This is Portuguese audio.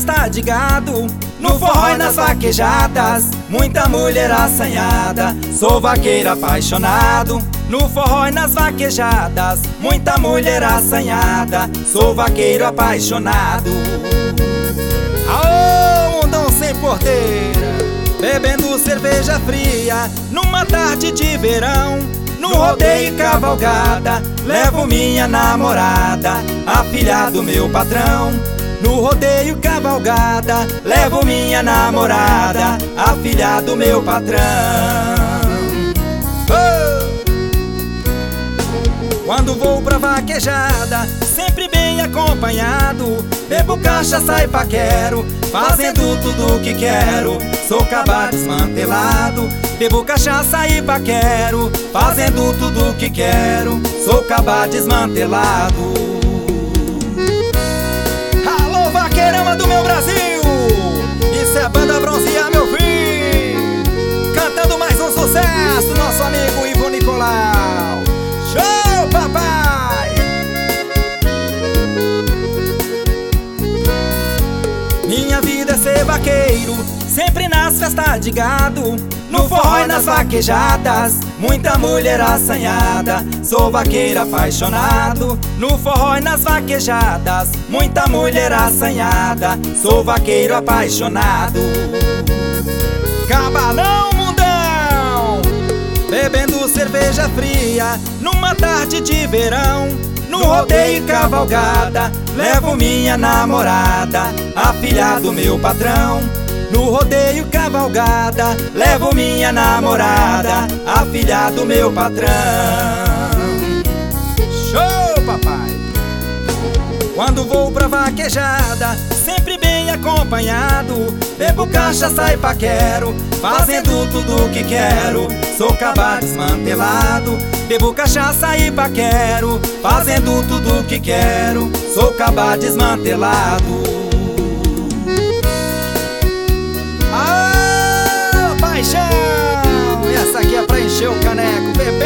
festa de gado, no forró e nas vaquejadas, muita mulher assanhada. Sou vaqueiro apaixonado, no forró e nas vaquejadas, muita mulher assanhada. Sou vaqueiro apaixonado. Aô, mundão sem porteira, bebendo cerveja fria, numa tarde de verão, no rodeio e cavalgada, levo minha namorada, a filha do meu patrão. No rodeio cavalgada, levo minha namorada, a filha do meu patrão. Quando vou pra vaquejada, sempre bem acompanhado, bebo cachaça e paquero, fazendo tudo o que quero. Sou cabá desmantelado, bebo cachaça e paquero, fazendo tudo o que quero. Sou cabá desmantelado. Alô, vaqueirama do meu Brasil, isso é a banda Bronzear, meu filho, cantando mais um sucesso, nosso amigo Ivo Nicolau. Show, papai! Minha vida é ser vaqueiro, sempre nas festas de gado, no forró e nas vaquejadas, muita mulher assanhada. Sou vaqueiro apaixonado, no forró e nas vaquejadas, muita mulher assanhada. Sou vaqueiro apaixonado. Cabalão, mundão, bebendo cerveja fria, numa tarde de verão, no rodeio e cavalgada, levo minha namorada, a filha do meu patrão. No rodeio cavalgada, levo minha namorada, a filha do meu patrão. Show, papai! Quando vou pra vaquejada, sempre bem acompanhado, bebo cachaça e paquero, fazendo tudo o que quero. Sou cabá desmantelado, bebo cachaça e paquero, fazendo tudo o que quero. Sou cabá desmantelado. Paixão! E essa aqui é pra encher o caneco, bebê.